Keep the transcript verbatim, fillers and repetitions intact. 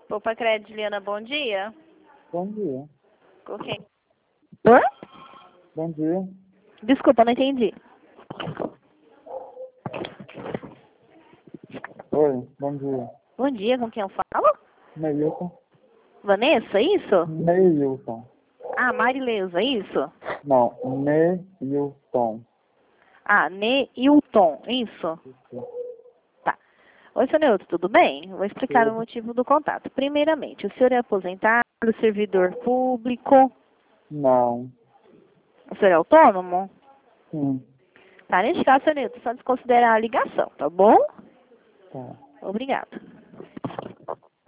Poupa Crédito, Juliana, bom dia. Bom dia. Com quem? Oi? Bom dia. Desculpa, não entendi. Oi, bom dia. Bom dia, com quem eu falo? Neilton. Vanessa, isso? Neilton. Ah, Marileuza, isso? Não, Neilton. Ah, Neilton, isso? Tá. Oi, senhor Neilton, tudo bem? Vou explicar o motivo do contato. Primeiramente, o senhor é aposentado, servidor público? Não. O senhor é autônomo? Sim. Tá, neste caso, senhor Neilton, só desconsiderar a ligação, tá bom? Tá. Obrigada.